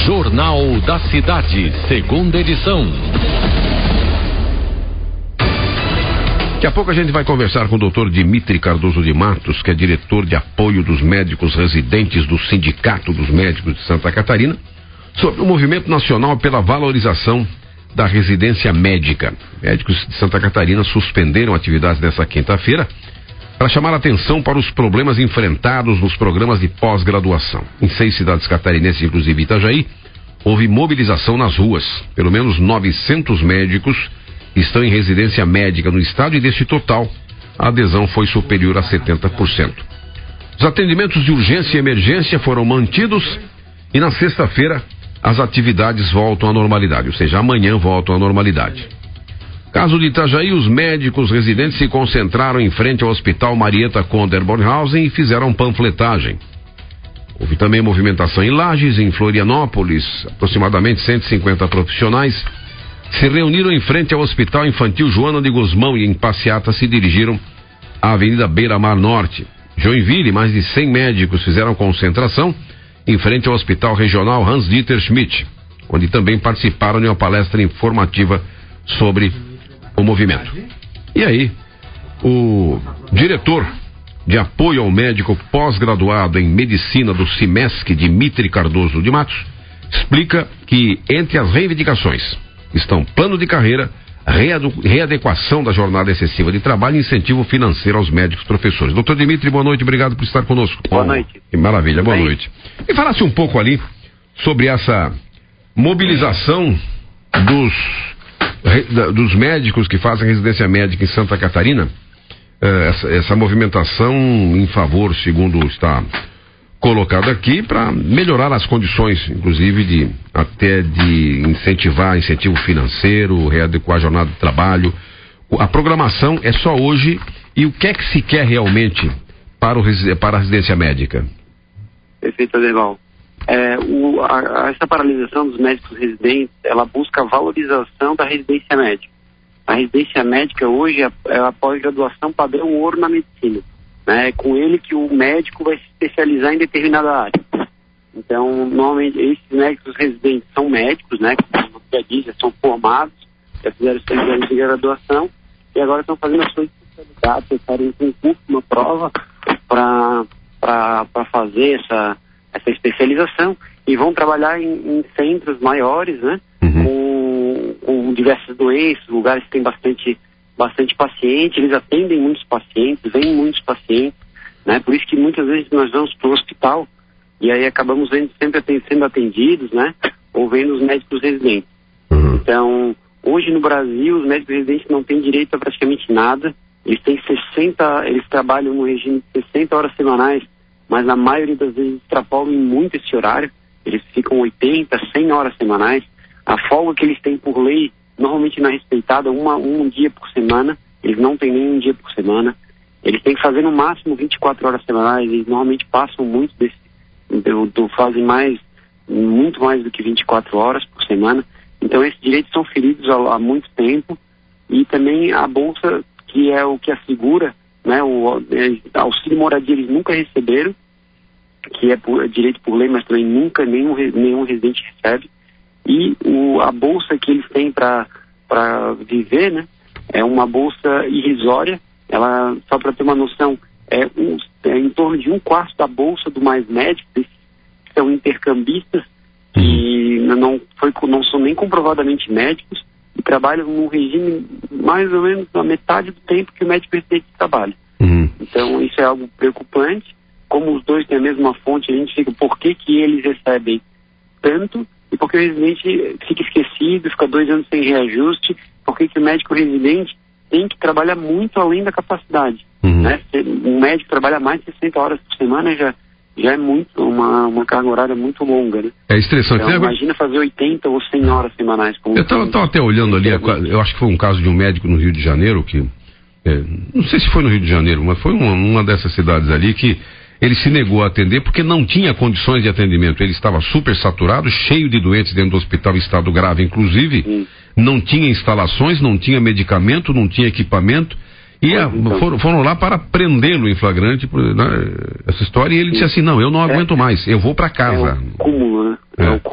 Jornal da Cidade, segunda edição. Daqui a pouco a gente vai conversar com o Dr. Dimitri Cardoso de Matos, que é diretor de apoio dos médicos residentes do Sindicato dos Médicos de Santa Catarina, sobre o movimento nacional pela valorização da residência médica. Médicos de Santa Catarina suspenderam atividades nessa quinta-feira para chamar a atenção para os problemas enfrentados nos programas de pós-graduação. Em 6 cidades catarinenses, inclusive Itajaí, houve mobilização nas ruas. Pelo menos 900 médicos estão em residência médica no estado e deste total, a adesão foi superior a 70%. Os atendimentos de urgência e emergência foram mantidos e na sexta-feira as atividades voltam à normalidade, ou seja, amanhã voltam à normalidade. Caso de Itajaí, os médicos residentes se concentraram em frente ao Hospital Marieta Conder Bornhausen e fizeram panfletagem. Houve também movimentação em Lages, em Florianópolis, aproximadamente 150 profissionais se reuniram em frente ao Hospital Infantil Joana de Guzmão e em Passeata se dirigiram à Avenida Beira-Mar Norte. Joinville, mais de 100 médicos fizeram concentração em frente ao Hospital Regional Hans-Dieter Schmidt, onde também participaram de uma palestra informativa sobre o movimento. E aí, o diretor de apoio ao médico pós-graduado em medicina do CIMESC, Dimitri Cardoso de Matos, explica que entre as reivindicações estão plano de carreira, readequação da jornada excessiva de trabalho e incentivo financeiro aos médicos professores. Doutor Dimitri, boa noite, obrigado por estar conosco. Boa noite. Que maravilha, boa noite. E falasse um pouco ali sobre essa mobilização dos médicos que fazem residência médica em Santa Catarina, essa movimentação em favor, segundo está colocado aqui, para melhorar as condições, inclusive de incentivo financeiro, readequar a jornada de trabalho. A programação é só hoje, e o que é que se quer realmente para a residência médica? Perfeito, Adeval. Essa paralisação dos médicos residentes, ela busca a valorização da residência médica. A residência médica hoje é a pós-graduação padrão ouro na medicina. É com ele que o médico vai se especializar em determinada área. Então, normalmente, esses médicos residentes são médicos, né? Como já disse, são formados, já fizeram 6 anos de graduação e agora estão fazendo a sua especialidade, preparando um concurso, uma prova para fazer essa especialização e vão trabalhar em centros maiores, né? Com diversas doenças, lugares que tem bastante paciente, eles atendem muitos pacientes, vêm muitos pacientes, né? Por isso que muitas vezes nós vamos para o hospital e aí acabamos sempre sendo atendidos, né? Ou vendo os médicos residentes. Então, hoje no Brasil, os médicos residentes não têm direito a praticamente nada. Eles trabalham no regime de 60 horas semanais, mas na maioria das vezes extrapolam muito esse horário. Eles ficam 80, 100 horas semanais. A folga que eles têm por lei normalmente não é respeitada, um dia por semana, eles não têm nenhum dia por semana, eles têm que fazer no máximo 24 horas semanais, eles normalmente passam muito fazem muito mais do que 24 horas por semana, então esses direitos são feridos há muito tempo, e também a bolsa, que é o que assegura, né, o auxílio moradia eles nunca receberam, que é direito por lei, mas também nunca nenhum residente recebe. E a bolsa que eles têm para viver, né, é uma bolsa irrisória. Ela, só para ter uma noção, é em torno de 1/4 da bolsa do Mais Médico, que são intercambistas, que não são nem comprovadamente médicos, e trabalham num regime mais ou menos na metade do tempo que o médico residente trabalha. Então isso é algo preocupante. Como os dois têm a mesma fonte, a gente fica, por que eles recebem tanto? E porque o residente fica esquecido, fica 2 anos sem reajuste, porque o médico residente tem que trabalhar muito além da capacidade. Né? Um médico trabalha mais de 60 horas por semana já é muito, uma carga horária muito longa. Né? É estressante. Então, imagina fazer 80 ou 100 horas semanais. Eu estava até olhando ali, eu acho que foi um caso de um médico no Rio de Janeiro, não sei se foi no Rio de Janeiro, mas foi uma dessas cidades ali que ele se negou a atender porque não tinha condições de atendimento. Ele estava super saturado, cheio de doentes dentro do hospital, em estado grave inclusive. Não tinha instalações, não tinha medicamento, não tinha equipamento. E foram lá para prendê-lo em flagrante, né, essa história, e ele disse assim, não, eu não aguento mais, eu vou para casa. É o cúmulo, né? É o cúmulo. Isso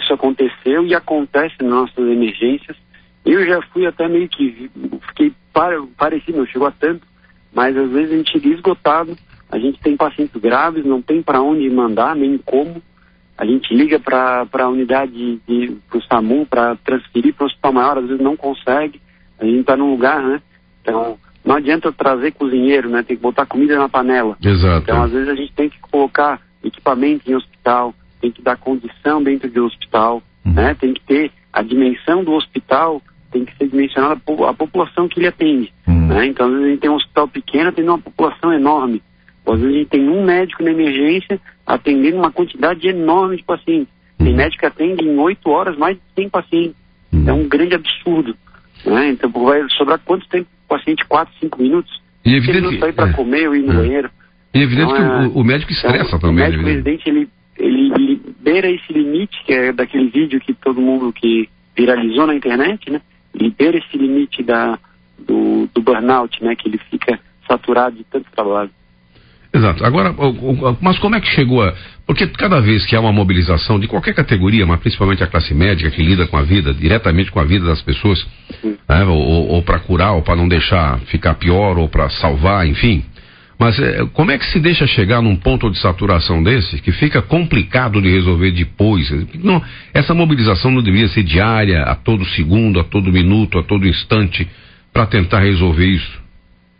isso aconteceu e acontece nas nossas emergências. Eu já fui até meio que, fiquei parecido, não chegou a tanto, mas às vezes a gente chega esgotado, a gente tem pacientes graves, não tem para onde mandar, nem como. A gente liga para a unidade, para o SAMU, para transferir para o hospital maior, às vezes não consegue, a gente está num lugar, né? Então, não adianta trazer cozinheiro, né? Tem que botar comida na panela. Exato. Então, às vezes a gente tem que colocar equipamento em hospital, tem que dar condição dentro do hospital, né? Tem que ter a dimensão do hospital, tem que ser dimensionada a população que ele atende, né? Então, às vezes a gente tem um hospital pequeno, tem uma população enorme. Ou, às vezes a gente tem um médico na emergência atendendo uma quantidade enorme de pacientes. Tem médico que atende em 8 horas mais de 100 pacientes. É um grande absurdo, né? Então, vai sobrar quanto tempo o paciente? 4, 5 minutos? E é evidente ele não sair para comer ou ir no banheiro. E é evidente então, que o médico estressa então, também. O médico residente, ele beira esse limite, que é daquele vídeo que todo mundo que viralizou na internet, né? Ele beira esse limite do burnout, né? Que ele fica saturado de tanto trabalho. Exato. Agora, mas como é que chegou a... Porque cada vez que há uma mobilização de qualquer categoria, mas principalmente a classe médica que lida com a vida, diretamente com a vida das pessoas, né, ou para curar, ou para não deixar ficar pior, ou para salvar, enfim. Mas como é que se deixa chegar num ponto de saturação desse, que fica complicado de resolver depois? Não, essa mobilização não deveria ser diária, a todo segundo, a todo minuto, a todo instante, para tentar resolver isso?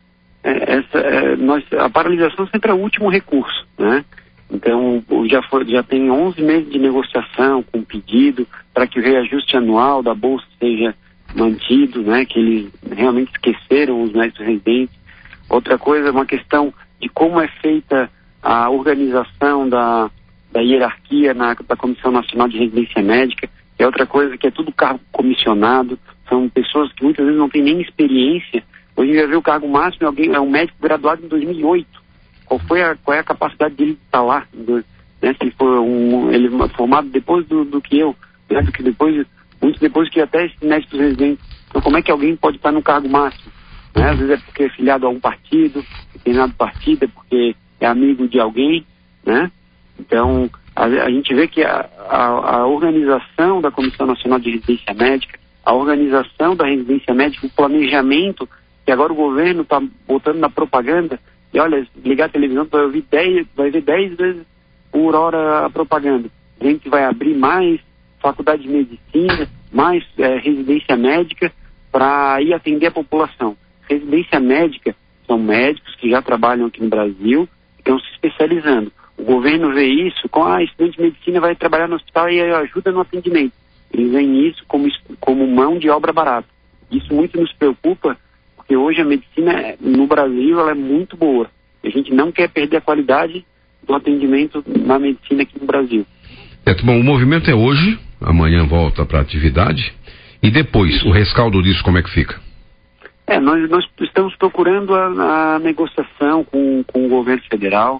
A paralisação sempre é o último recurso, né? Então, já tem 11 meses de negociação com pedido para que o reajuste anual da Bolsa seja mantido, né? Que eles realmente esqueceram os médicos residentes. Outra coisa é uma questão de como é feita a organização da hierarquia da Comissão Nacional de Residência Médica. É outra coisa que é tudo cargo comissionado, são pessoas que muitas vezes não têm nem experiência. Hoje vai ver o cargo máximo, é um médico graduado em 2008. Qual é a capacidade dele de estar lá? Né? Se for ele formado depois do que eu, né? Do que muito depois que até esse médico residente. Então, como é que alguém pode estar no cargo máximo? Né? Às vezes é porque é filiado a um partido, determinado partido, é porque é amigo de alguém, né? Então, a gente vê que a organização da Comissão Nacional de Residência Médica, a organização da residência médica, o planejamento, que agora o governo está botando na propaganda, e olha, ligar a televisão, vai ver 10 vezes por hora a propaganda. A gente vai abrir mais faculdade de medicina, mais residência médica, para ir atender a população. Residência médica são médicos que já trabalham aqui no Brasil, e estão se especializando. O governo vê isso com estudante de medicina vai trabalhar no hospital e ajuda no atendimento. Eles veem isso como mão de obra barata. Isso muito nos preocupa, porque hoje a medicina no Brasil ela é muito boa. A gente não quer perder a qualidade do atendimento na medicina aqui no Brasil. Bom, o movimento é hoje, amanhã volta para a atividade, e depois, o rescaldo disso como é que fica? Nós estamos procurando a negociação com o governo federal.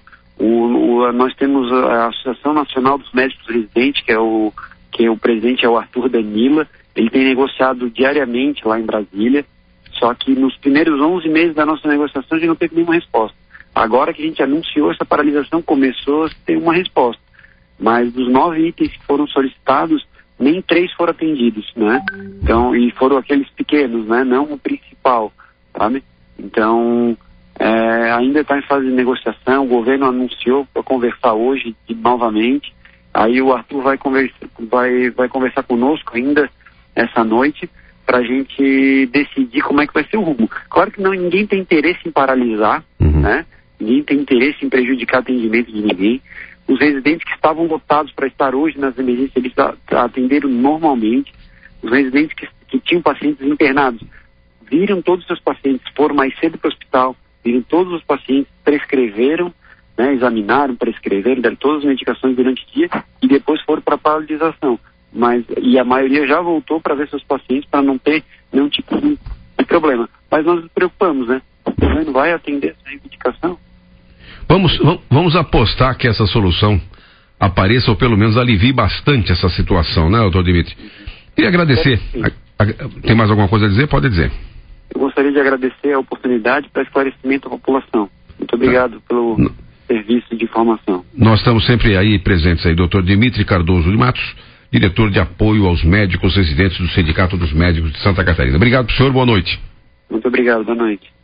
Nós temos a Associação Nacional dos Médicos Residentes, que o presidente é o Arthur Danila. Ele tem negociado diariamente lá em Brasília, só que nos primeiros 11 meses da nossa negociação a gente não teve nenhuma resposta. Agora que a gente anunciou essa paralisação, começou a ter uma resposta. Mas dos 9 itens que foram solicitados, nem 3 foram atendidos, né? Então, e foram aqueles pequenos, né? Não o principal, sabe? Então, ainda está em fase de negociação, o governo anunciou para conversar hoje novamente, aí o Arthur vai conversar conosco ainda essa noite, para a gente decidir como é que vai ser o rumo. Claro que ninguém tem interesse em paralisar, né? Ninguém tem interesse em prejudicar o atendimento de ninguém. Os residentes que estavam lotados para estar hoje nas emergências, eles atenderam normalmente. Os residentes que tinham pacientes internados, viram todos os seus pacientes, foram mais cedo para o hospital, viram todos os pacientes, prescreveram, né, examinaram, prescreveram, deram todas as medicações durante o dia e depois foram para a paralisação. E a maioria já voltou para ver seus pacientes para não ter nenhum tipo de problema. Mas nós nos preocupamos, né? O governo vai atender essa reivindicação. Vamos apostar que essa solução apareça, ou pelo menos alivie bastante essa situação, né, doutor Dimitri? Queria agradecer. Tem mais alguma coisa a dizer? Pode dizer. Eu gostaria de agradecer a oportunidade para esclarecimento da população. Muito obrigado pelo serviço de informação. Nós estamos sempre aí presentes aí, doutor Dimitri Cardoso de Matos, diretor de apoio aos médicos residentes do Sindicato dos Médicos de Santa Catarina. Obrigado, senhor, boa noite. Muito obrigado, boa noite.